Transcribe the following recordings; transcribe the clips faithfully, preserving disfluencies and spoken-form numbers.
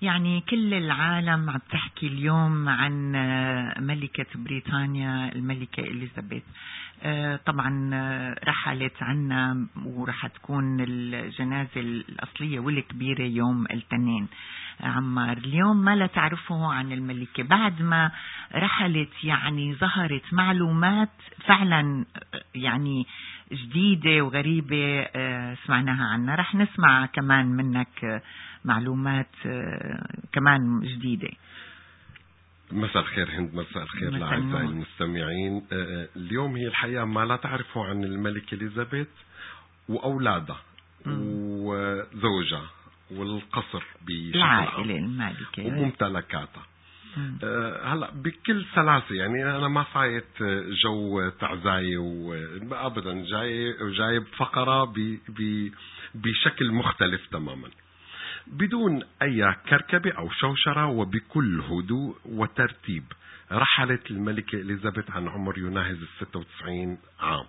يعني كل العالم عم تحكي اليوم عن ملكة بريطانيا الملكة إليزابيث. طبعا رحلت عنا ورح تكون الجنازة الأصلية والكبيرة يوم الاثنين. عمار، اليوم ما لا تعرفه عن الملكة بعد ما رحلت، يعني ظهرت معلومات فعلا يعني جديدة وغريبة سمعناها عنها. رح نسمع كمان منك معلومات كمان جديدة. مساء الخير هند، مساء الخير لأعزائي المستمعين. اليوم هي الحقيقة ما لا تعرفه عن الملكة إليزابيث وأولادها وزوجها والقصر بشكل عام المالكة وممتلكاتها. أه هلا بكل سلاسة، يعني أنا ما فايت جو تعزاية وأبدا، جاي جاي بفقرة بشكل مختلف تماما بدون أي كركبة أو شوشرة وبكل هدوء وترتيب. رحلت الملكة إليزابيث عن عمر يناهز الستة وتسعين عام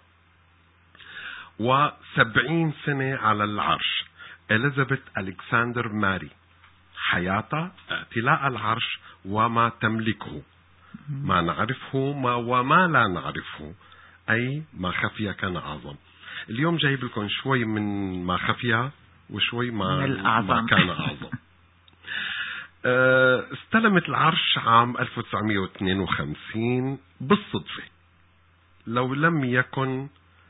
وسبعين سنة على العرش. إليزابيث ألكسندر ماري، حياتها اعتلاء العرش وما تملكه، ما نعرفه ما وما لا نعرفه، أي ما خفي كان أعظم. اليوم جايب لكم شوي من ما خفي وشوي ما, ما كان أعظم. استلمت العرش عام ألف وتسعمائة واثنين وخمسين بالصدفة، لو لم يكن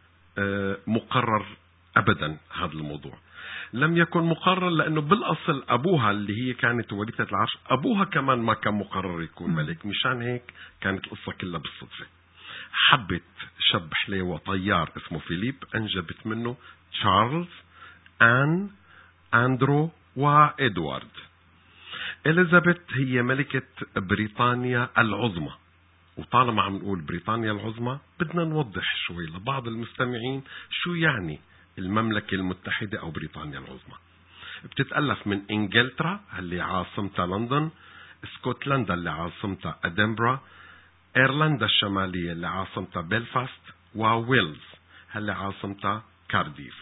مقرر أبدا. هذا الموضوع لم يكن مقرر لأنه بالأصل أبوها اللي هي كانت وريثة العرش، أبوها كمان ما كان مقرر يكون ملك، مشان هيك كانت القصة كلها بالصدفة. حبت شاب حليوة طيار اسمه فيليب، أنجبت منه تشارلز، آن، أندرو وإدوارد. إليزابيث هي ملكة بريطانيا العظمى. وطالما عم نقول بريطانيا العظمى بدنا نوضح شوي لبعض المستمعين شو يعني المملكة المتحدة أو بريطانيا العظمى. بتتألف من إنجلترا اللي عاصمتها لندن، اسكتلندا اللي عاصمتها أدنبرا، إيرلندا الشمالية اللي عاصمتها بلفاست، وويلز اللي عاصمتها كارديف.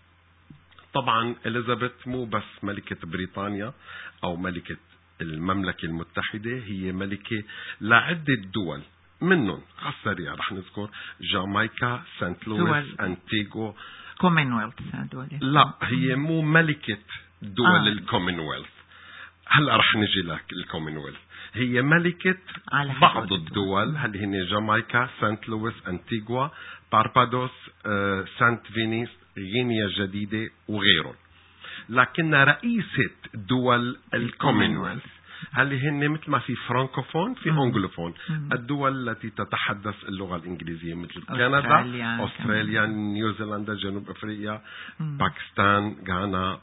طبعا إليزابيث مو بس ملكة بريطانيا أو ملكة المملكة المتحدة، هي ملكة لعدة دول، منهم على السريع رح نذكر جامايكا، سانت لويس، أنتيغو، كومنولث. لا، هي مو ملكة دول آه. الكومنولث. هلا رح نجي لك الكومنولث. هي ملكة بعض الدول اللي هن جامايكا، سانت لويس، أنتيغوا، باربادوس، آه، سانت فينيس، غينيا الجديدة وغيرهم. لكن رئيسة دول الكومنولث هل هن مثل ما في فرانكوفون في أنجلوفون، الدول التي تتحدث اللغة الإنجليزية مثل كندا، أستراليا، نيوزيلندا، جنوب أفريقيا، باكستان، غانا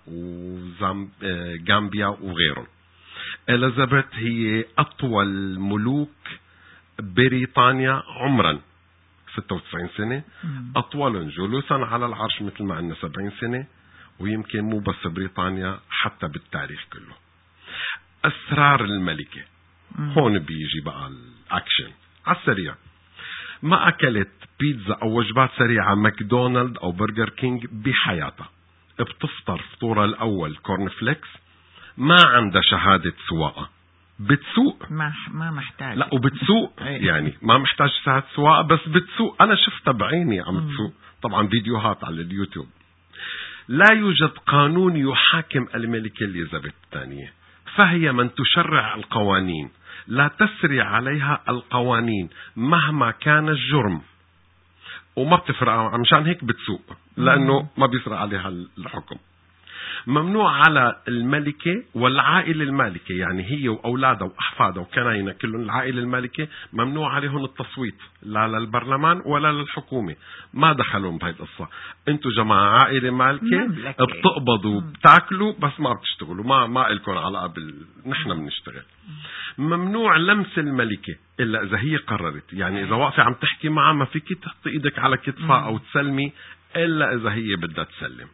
وغامبيا وغيرهم. إليزابيث هي أطول ملوك بريطانيا عمرا ستة وتسعين سنة، أطول جلوسا على العرش مثل ما عندنا سبعين سنة، ويمكن مو بس بريطانيا حتى بالتاريخ كله. أسرار الملكة هون بيجي بقى الأكشن على السريع. ما أكلت بيتزا أو وجبات سريعة ماكدونالد أو برجر كينج بحياتها. بتفطر فطورها الأول كورن فليكس، ما عندها شهادة سواقة، بتسوق ما ما محتاج، لا وبتسوق يعني ما محتاج شهادة سواقة بس بتسوق. أنا شفتها بعيني عم تسوق، طبعا فيديوهات على اليوتيوب. لا يوجد قانون يحاكم الملكة إليزابيث الثانية، فهي من تشرع القوانين، لا تسري عليها القوانين مهما كان الجرم، وما بتفرق مشان هيك بتسوق لأنه ما بيسرع عليها الحكم. ممنوع على الملكة والعائلة المالكة، يعني هي وأولادها وأحفادها وكناينها كلهم العائلة المالكة، ممنوع عليهم التصويت لا للبرلمان ولا للحكومة، ما دخلهم بهاي القصة. انتوا جماعة عائلة مالكة بتقبضوا بتاكلوا بس ما بتشتغلوا، ما ما إلكم علاقة بال نحن بنشتغل. ممنوع لمس الملكة إلا إذا هي قررت، يعني إذا واقفة عم تحكي معها ما فيك تحطي إيدك على كتفها أو تسلمي إلا إذا هي بدها تسلم.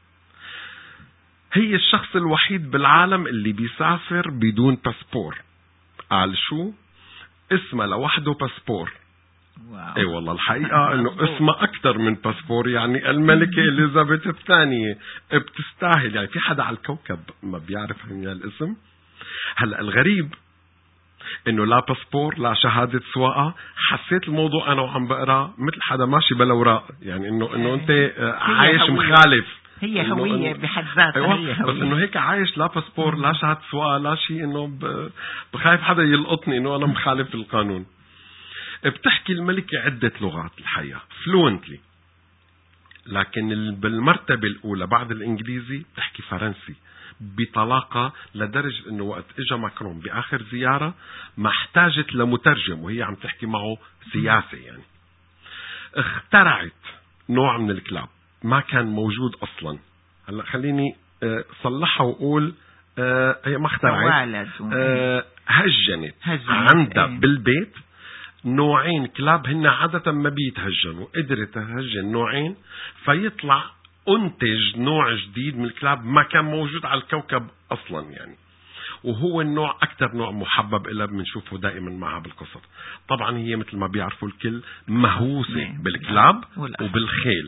هي الشخص الوحيد بالعالم اللي بيسافر بدون باسبور. قال شو اسمها لوحده باسبور. واو. اي والله الحقيقة انه اسمها اكتر من باسبور، يعني الملكة إليزابيث الثانية بتستاهل. يعني في حدا على الكوكب ما بيعرف عن الاسم؟ هلا الغريب انه لا باسبور لا شهادة سواقة. حسيت الموضوع انا وعم بقرا مثل حدا ماشي بلا اوراق، يعني انه انه انت عايش هوية. مخالف. هي هوية بحد ذاتها. أيوة. هي هوية. بس انه هيك عايش لا باسبور لا شهادة سواقة لا شيء، انه ب... بخايف حدا يلقطني انه انا مخالف القانون. بتحكي الملكة عدة لغات الحقيقة فلوينتلي، لكن بالمرتبة الأولى بعد الإنجليزي بتحكي فرنسي بطلاقة، لدرجة أنه وقت إجا ماكرون بآخر زيارة ما احتاجت لمترجم وهي عم تحكي معه سياسة. يعني اخترعت نوع من الكلاب ما كان موجود أصلا. هلأ خليني صلحها وقول اه هي ما اخترعت، اه هجنت عندها ايه. بالبيت نوعين كلاب هن عادة ما بيتهجنوا، قدرت تهجن نوعين فيطلع انتج نوع جديد من الكلاب ما كان موجود على الكوكب اصلا يعني. وهو النوع اكثر نوع محبب إلها، بنشوفه دائما معها بالقصر. طبعا هي مثل ما بيعرفوا الكل مهووسة بالكلاب وبالخيل.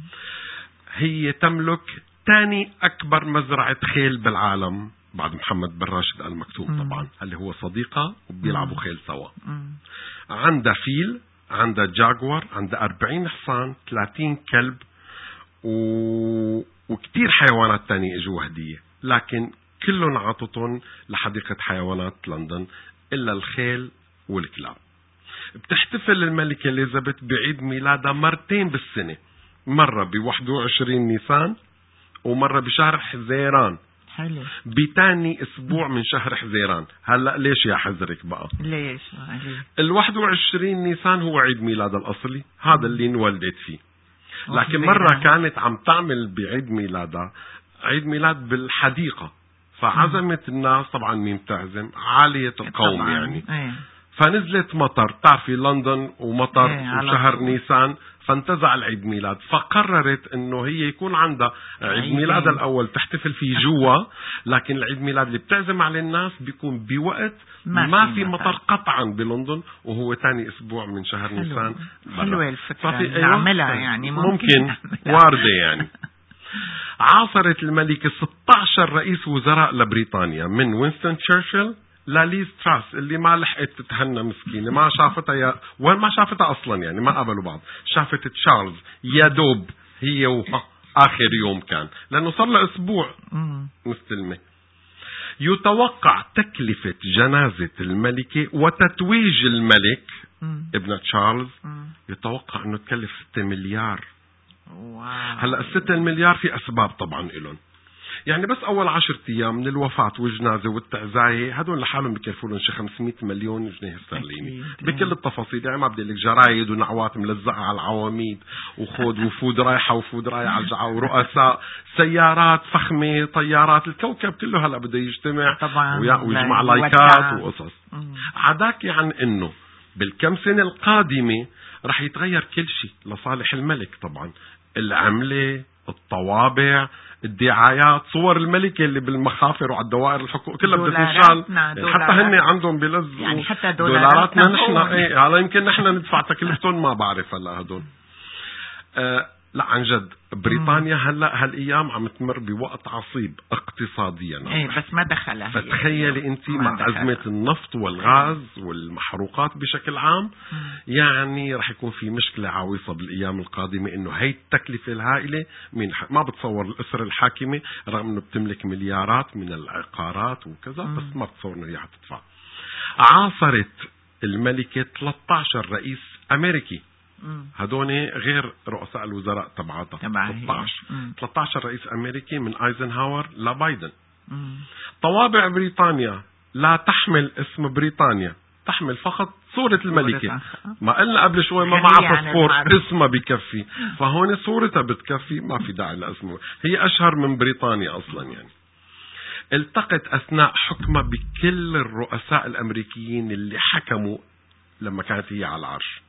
هي تملك ثاني اكبر مزرعة خيل بالعالم بعد محمد بن راشد آل مكتوم طبعا، اللي هو صديقة وبيلعبوا خيل سوا. عندها فيل، عندها جاغور، عندها أربعين حصان، ثلاثين كلب و... وكتير حيوانات تانية اجوا هدية، لكن كلهم عطتهم لحديقة حيوانات لندن إلا الخيل والكلاب. بتحتفل الملكة إليزابيث بعيد ميلادها مرتين بالسنة، مرة بواحد وعشرين نيسان ومرة بشهر حزيران. حلو. بتاني اسبوع من شهر حزيران. هلأ ليش يا حزرك بقى؟ ليش؟ الواحد وعشرين نيسان هو عيد ميلاد الأصلي، هذا اللي انولدت فيه. لكن مرة كانت عم تعمل بعيد ميلادها عيد ميلاد بالحديقة، فعزمت الناس. طبعا مين تعزم؟ عالية القوم يعني. ايه. فنزلت مطر، تعرفي لندن ومطر ايه وشهر نيسان، فانتزع العيد ميلاد. فقررت انه هي يكون عندها عيد ميلاد الاول تحتفل فيه جوا، لكن العيد ميلاد اللي بتعزم على الناس بيكون بوقت ما, ما في مطر قطعا بلندن، وهو تاني اسبوع من شهر حلو. نيسان. حلوة الفكرة نعملها يعني، ممكن, ممكن واردة يعني. عاصرت الملكة ستة عشر رئيس وزراء لبريطانيا، من وينستون تشرشل لليز تراس اللي ما لحقت تتهنى مسكينة، ما شافتها يا وين ما شافتها أصلا يعني، ما قابلوا بعض. شافت تشارلز يا دوب هي وها آخر يوم كان، لأنه صار له أسبوع مستلمة. يتوقع تكلفة جنازة الملكة وتتويج الملك ابن تشارلز يتوقع أنه تكلف ستة مليار. هلأ الستة المليار في أسباب طبعا إلهم، يعني بس أول عشرة أيام من الوفاة والجنازة والتعزاية هدول لحالهم بيكلفوا لهم شي خمسمية مليون جنيه استرليني بكل التفاصيل. يعني ما بدي لك جرايد ونعوات ملزقة على العواميد وخود وفود رايحة وفود رايحة على الجعة ورؤساء سيارات فخمة طيارات، الكوكب كله هلأ بده يجتمع ويجمع لايكات وقصص. عداكي عن إنه بالكم سنة القادمة رح يتغير كل شيء لصالح الملك. طبعا العملة، الطوابع، الدعايات، صور الملكة اللي بالمخافر وعلى الدوائر الحكومية كلها بدها تنشال. يعني حتى هن عندهم بلزوا يعني حتى دولاراتنا نحن. ايه هلا يمكن نحن ندفع تكلفتهم ما بعرف هلا هدول. آه لا عن جد بريطانيا هلا هالايام عم تمر بوقت عصيب اقتصاديا. ايه بس ما دخلها. فتخيلي انت مع ازمه النفط والغاز والمحروقات بشكل عام، مم. يعني رح يكون في مشكله عويصه بالايام القادمه، انه هي التكلفه الهائله من ما بتصور الاسره الحاكمه رغم انه بتملك مليارات من العقارات وكذا، مم. بس ما بتصور انه هي حتدفع. عاصرت الملكه ثلاثة عشر رئيس امريكي، هدوني غير رؤساء الوزراء تبعاتها ثلاثة عشر ثلاثة عشر رئيس أمريكي من ايزنهاور لبايدن. مم. طوابع بريطانيا لا تحمل اسم بريطانيا، تحمل فقط صورة الملكة. ما قلنا قبل شوي ما معها باسبور اسمها بكفي، فهون صورتها بتكفي، ما في داعي لاسمه، هي أشهر من بريطانيا أصلا يعني. التقت أثناء حكمها بكل الرؤساء الأمريكيين اللي حكموا لما كانت هي على العرش.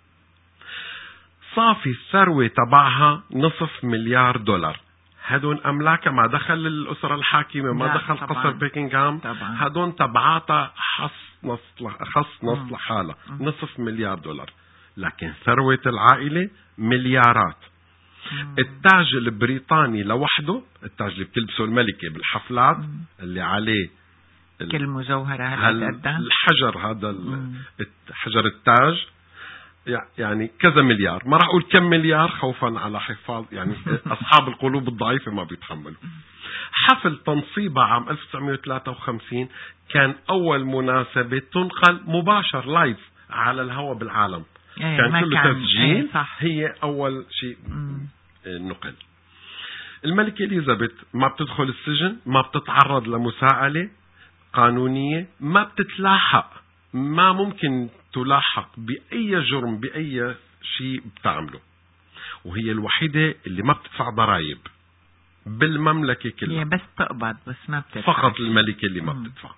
صافي الثروة تبعها نصف مليار دولار. هدون أملاكها ما دخل الأسرة الحاكمة، ما دخل قصر بيكنغهام، هدون تبعاتها خص نص خص نص لحالها نصف مليار دولار. لكن ثروة العائلة مليارات. مم. التاج البريطاني لوحده، التاج اللي بتلبسه الملكة بالحفلات مم. اللي عليه كل مجوهرة الحجر هذا حجر التاج يعني كذا مليار، ما راح أقول كم مليار خوفا على حفاظ يعني أصحاب القلوب الضعيفة ما بيتحملوا. حفل تنصيبها عام ألف وتسعمائة وثلاثة وخمسين كان أول مناسبة تنقل مباشر لايف على الهواء بالعالم، ايه كان كله كان تسجيل، ايه هي أول شيء نقل. الملكة إليزابيث ما بتدخل السجن، ما بتتعرض لمساءلة قانونية، ما بتتلاحق، ما ممكن تلاحق بأي جرم بأي شيء بتعمله، وهي الوحيدة اللي ما بتدفع ضرائب بالمملكة كلها. هي بس تقبض بس ما بتدفع. فقط الملكة اللي ما بتدفع.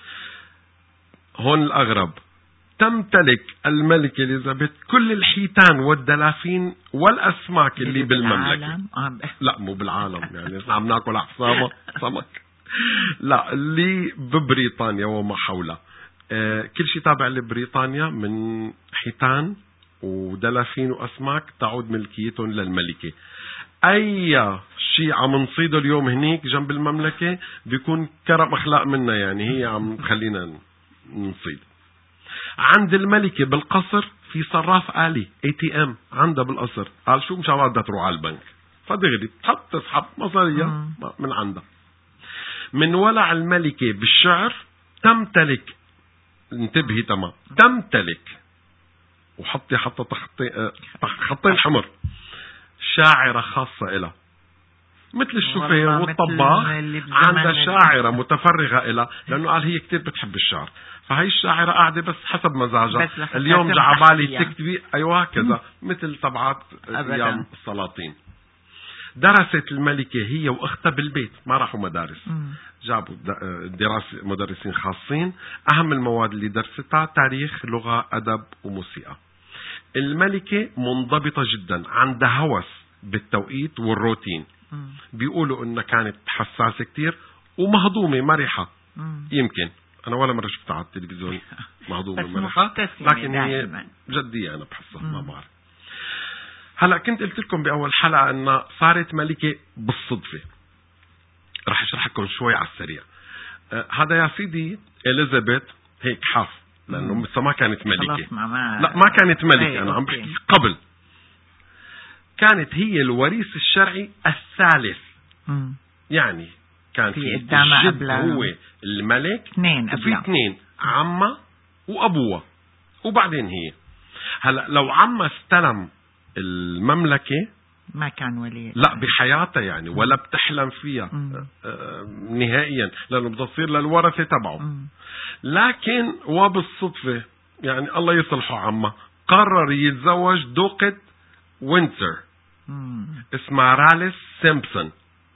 هون الأغرب، تمتلك الملكة إليزابيث كل الحيتان والدلافين والأسماك اللي, اللي بالمملكة. لا مو بالعالم يعني نحن عم ناكل حسابة سمك. لا اللي ببريطانيا وما حولها. آه كل شيء تابع لبريطانيا من حيتان ودلافين وأسماك تعود ملكيتهم للملكة. أي شيء عم نصيده اليوم هنيك جنب المملكة بيكون كرم أخلاق منا، يعني هي عم خلينا نصيد. عند الملكة بالقصر في صراف آلي اي تي ام عندها بالقصر، قال شو مش عم تروح على البنك فدغري تحط تسحب مصارية من عندها. من ولع الملكة بالشعر تمتلك، انتبهي تمام، تمتلك وحطي حتى تخطي خطين حمر شاعرة خاصة إلها مثل الشوفير والطباخ، عندها شاعرة متفرغة إلها لأنه قال هي كتير بتحب الشعر، فهي الشاعرة قاعدة بس حسب مزاجها، اليوم جعبالي تكتبي أيوة كذا مثل طبعات أيام السلاطين. درست الملكة هي وأختها بالبيت، ما راحوا مدارس، جابوا دراسة مدرسين خاصين. أهم المواد اللي درستها تاريخ، لغة، أدب وموسيقى. الملكة منضبطة جدا، عندها هوس بالتوقيت والروتين. بيقولوا إنها كانت حساسة كتير ومهضومة مرحة. يمكن أنا ولا مرة شفتها على التلفزيون مهضومة مرحة، لكن هي جدية أنا بحسها ما بعرف. هلأ كنت قلت لكم بأول حلقة أنها صارت ملكة بالصدفة، رح أشرح لكم شوي على السريع. آه هذا يا سيدي إليزابيث هيك حاف لأنه لسه ما كانت ملكة، ما لا ما كانت ملكة، أنا عم بحكي قبل. كانت هي الوريث الشرعي الثالث. مم. يعني كان في الجد هو الملك، وفي اثنين عمه وأبوه وبعدين هي. هلا لو عمه استلم المملكة ما كان ولي، لا بحياته يعني، ولا بتحلم فيها آه نهائيا لأنه بتصير للورثة تبعه. لكن وبالصدفة يعني الله يصلحه عمه قرر يتزوج دوقة وينتسر اسمها راليس سيمبسون،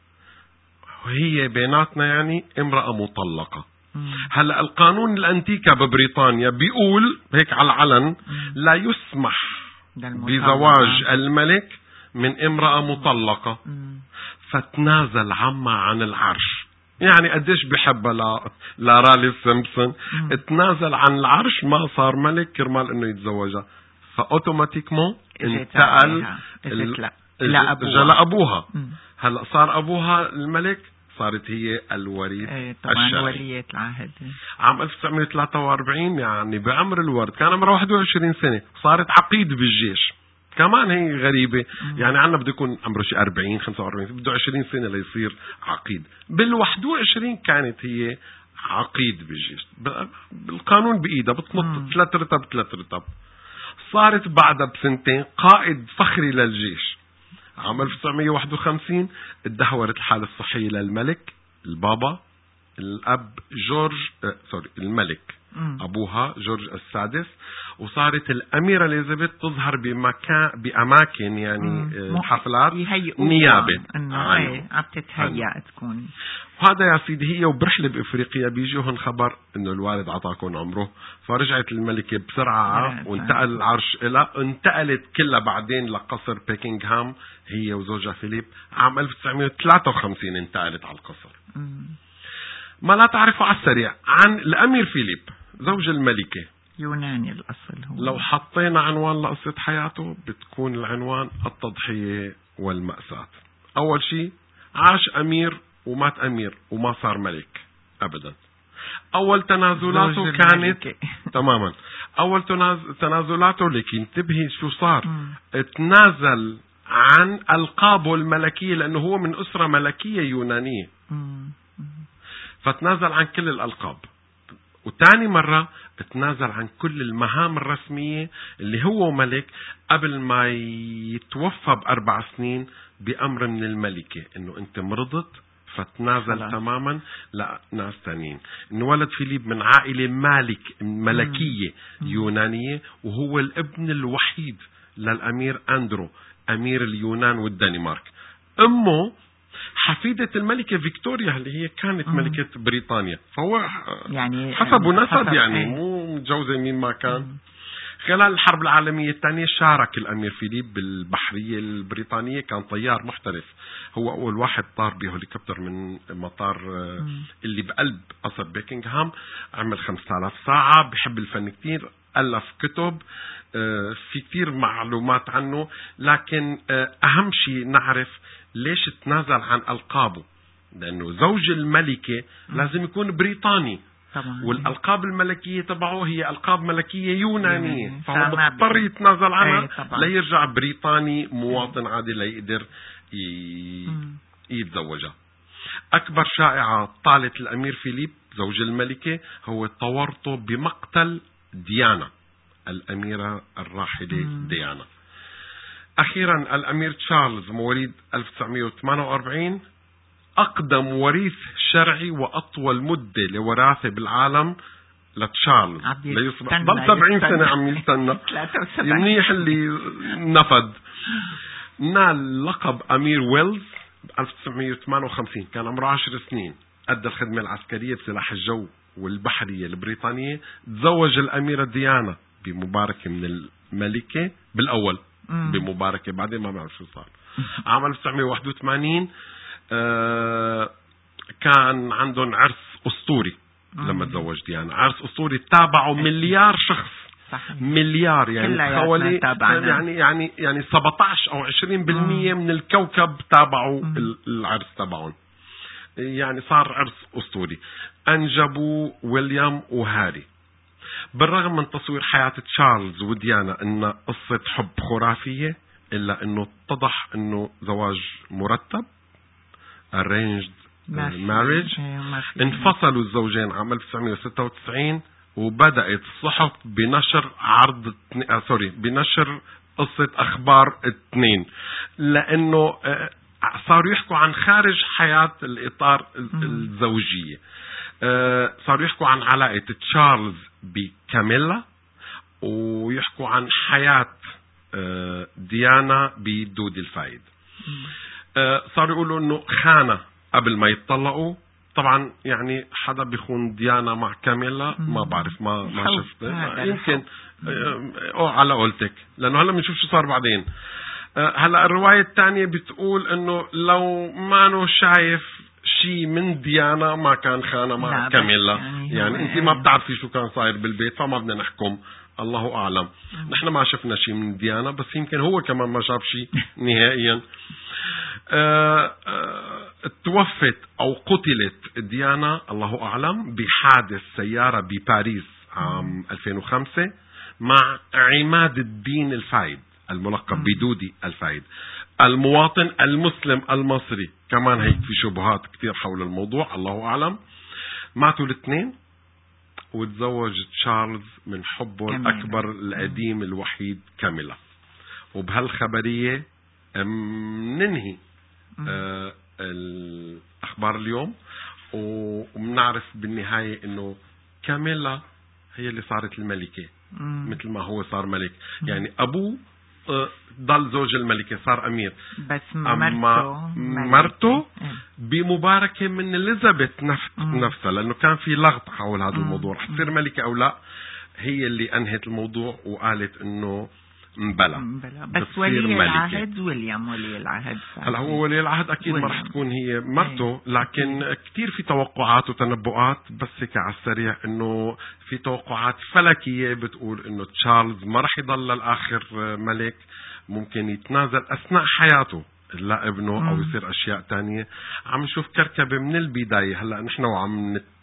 وهي بيناتنا يعني امرأة مطلقة. مم. هلأ القانون الأنتيكا ببريطانيا بيقول هيك على العلن مم. لا يسمح بزواج الملك من امرأة مطلقة. مم. فتنازل عمها عن العرش، يعني قديش بحبها ل... لراليس سيمبسون، تنازل عن العرش ما صار ملك كرمال انه يتزوجها، فاوتوماتيكمون انتقل ال... لا أبوها. لأبوها. هلا صار أبوها الملك، صارت هي الوريث ايه طبعا الشرعي. ولية العهد. عام ألف وتسعمائة وثلاثة وأربعين يعني بعمر الورد كان عمره واحد وعشرين سنة، صارت عقيد بالجيش. كمان هي غريبة، مم. يعني عنا بده يكون عمره شي أربعين خمسة وأربعين، بده عشرين سنة ليصير عقيد. بالواحد وعشرين كانت هي عقيد بالجيش، بالقانون بإيدها بتنط ثلاث رتب ثلاث رتب. صارت بعدها بسنتين قائد فخري للجيش. عام ألف وتسعمائة وواحد وخمسين ادهورت الحالة الصحية للملك البابا الأب جورج آه سوري الملك م. أبوها جورج السادس، وصارت الأميرة إليزابيث تظهر بمكان بأماكن يعني آه حفلات نيابة عنه عم تتهيأ تكون. وهذا يا سيدي هي وبرحلة بإفريقيا بيجوهن خبر إنه الوالد عطاكم عمره، فرجعت الملكة بسرعة وانتقل العرش إلى انتقلت كلها بعدين لقصر بيكنغهام هي وزوجها فيليب. عام ألف وتسعمائة وثلاثة وخمسين انتقلت على القصر. م. ما لا تعرفوا على السريع عن الأمير فيليب زوج الملكة، يوناني الأصل هو. لو حطينا عنوان لقصة حياته بتكون العنوان التضحية والمأساة. أول شيء عاش أمير ومات أمير وما صار ملك أبدا. اول تنازلاته كانت تماما اول تنازلاته، لكن انتبهي شو صار. م. تنازل عن القابه الملكيه لانه هو من اسره ملكيه يونانيه. م. فتنازل عن كل الالقاب. وتاني مرة تنازل عن كل المهام الرسمية اللي هو ملك قبل ما يتوفى بأربع سنين بأمر من الملكة إنه أنت مرضت، فتنازل خلاص. تماما لناس تانيين. انولد فيليب من عائلة مالك ملكية مم. يونانية، وهو الابن الوحيد للأمير أندرو أمير اليونان والدنمارك. أمه حفيدة الملكة فيكتوريا اللي هي كانت مم. ملكة بريطانيا، فهو يعني حسب نسب يعني مو متجوزة مين ما كان. مم. خلال الحرب العالمية الثانية شارك الأمير فيليب بالبحرية البريطانية، كان طيار محترف، هو أول واحد طار بهليكوبتر من مطار مم. اللي بقلب قصر بيكنغهام، عمل خمسة آلاف ساعة، بحب الفن كتير، ألف كتب، في كتير معلومات عنه. لكن أهم شيء نعرف ليش تنازل عن ألقابه، لأنه زوج الملكة لازم يكون بريطاني طبعا. والألقاب الملكية تبعه هي ألقاب ملكية يونانية، فهو مضطر يتنازل عنها ليرجع بريطاني مواطن عادي ليقدر يتزوجها. أكبر شائعة طالت الأمير فيليب زوج الملكة هو تورطه بمقتل ديانا الأميرة الراحلة مم. ديانا. أخيرا الأمير تشارلز مواليد ألف وتسعمائة وثمانية وأربعين، أقدم وريث شرعي وأطول مدة لوراثة بالعالم لتشارلز، ليصبح ضل سبعين سنة عم يستنى منيح اللي نفد. نال لقب أمير ويلز ألف وتسعمائة وثمانية وخمسين، كان عمره عشر سنين، أدى الخدمة العسكرية بسلاح الجو والبحرية البريطانية. تزوج الأميرة ديانا بمباركة من الملكة بالأول مم. بمباركة، بعدين ما بعرف شو صار. عام ألف وتسعمائة وواحد وثمانين آه كان عندهم عرس أسطوري مم. لما تزوج ديانا، عرس أسطوري تابعوا مليار شخص صحيح. مليار يعني حوالي يعني يعني يعني سبعة عشر أو عشرين بالمئة من الكوكب تابعوا مم. العرس تبعهم، يعني صار عرس أسطوري. أنجبوا ويليام وهاري. بالرغم من تصوير حياة تشارلز وديانا إن قصة حب خرافية، إلا إنه اتضح إنه زواج مرتب arranged marriage. انفصلوا الزوجين عام ألف وتسعمائة وستة وتسعين، وبدأت الصحف بنشر عرض آه سوري بنشر قصة أخبار اثنين، لأنه آه صاروا يحكوا عن خارج حياة الإطار الزوجية. آه صاروا يحكوا عن علاقة تشارلز بكاميلا، ويحكوا عن حياة آه ديانا بدودي الفايد. آه صاروا يقولوا انه خانة قبل ما يتطلقوا. طبعا يعني حدا بيخون ديانا مع كاميلا ما بعرف، ما ما شفت، يمكن او على قولتك، لانه هلا بنشوف شو صار بعدين. هلا الرواية الثانية بتقول انه لو ما نو شايف شيء من ديانا ما كان خانة مع كاميلا، يعني, يعني انت ما بتعرفي شو كان صاير بالبيت، فما بدنا نحكم، الله اعلم. نحن ما شفنا شيء من ديانا، بس يمكن هو كمان ما شاف شيء نهائيا. أه أه توفت أو قتلت ديانا الله أعلم بحادث سيارة بباريس عام ألفين وخمسة مع عماد الدين الفايد الملقب بدودي الفايد، المواطن المسلم المصري. كمان هيك في شبهات كتير حول الموضوع، الله أعلم. ماتوا الاثنين، وتزوج تشارلز من حبه الأكبر القديم الوحيد كاميلا. وبهالخبرية ننهي آه الأخبار اليوم، وبنعرف بالنهاية إنه كاميلا هي اللي صارت الملكة مم. مثل ما هو صار ملك. مم. يعني أبوه آه ضل زوج الملكة، صار أمير، بس أما مرته بمباركة من إليزابيث نفسها، لأنه كان في لغط حول هذا الموضوع، رح تصير ملكة أو لا. هي اللي أنهت الموضوع وقالت إنه مبلا. بس ولي العهد ويليام ولي العهد. هلا هو ولي العهد اكيد ما رح تكون هي مرته، لكن كتير في توقعات وتنبؤات، بس هيك على السريع انه في توقعات فلكيه بتقول انه تشارلز ما رح يضل للاخر ملك، ممكن يتنازل اثناء حياته لا ابنه او يصير اشياء تانية. عم نشوف كركبه من البدايه. هلا نحن وعم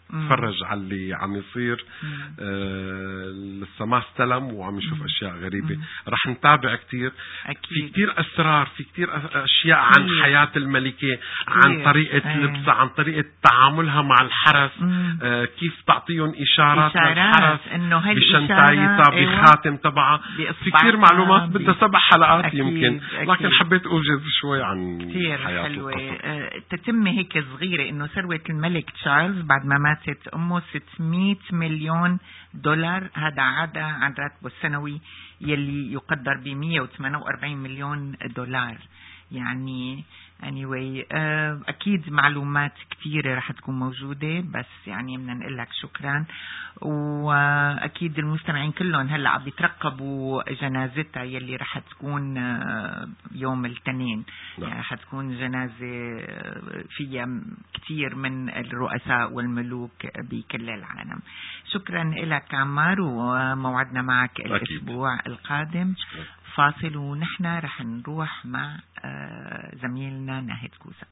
تفرج على اللي عم يصير. آه لسه ما استلم وعم يشوف مم. أشياء غريبة. رح نتابع كتير. أكيد. في كتير أسرار، في كتير أشياء عن كتير. حياة الملكة، عن طريقة أيه. لبسها، عن طريقة تعاملها مع الحرس، آه كيف تعطيهم إشارات, إشارات للحرس بشنطايتها بخاتم تبعها. في كتير معلومات بدها سبع حلقات أكيد. يمكن أكيد. لكن حبيت أوجز شوي عن كتير حلوة. آه تتم هيك صغيرة إنه ثروة الملك تشارلز بعد ما ماتت أمه ستمائة مليون دولار، هذا عدا عن راتبه السنوي يلي يقدر ب مئة وثمانية وأربعين مليون دولار. يعني anyway أكيد معلومات كثيرة رح تكون موجودة، بس يعني بدنا نقول لك شكرا. وأكيد المستمعين كلهم هلأ عم بيترقبوا جنازتها يلي رح تكون يوم الاثنين. يعني رح تكون جنازة فيها كثير من الرؤساء والملوك بكل العالم. شكرا لك عمار، وموعدنا معك الأسبوع القادم. فاصل ونحن رح نروح مع زميلنا ناهد كوسا.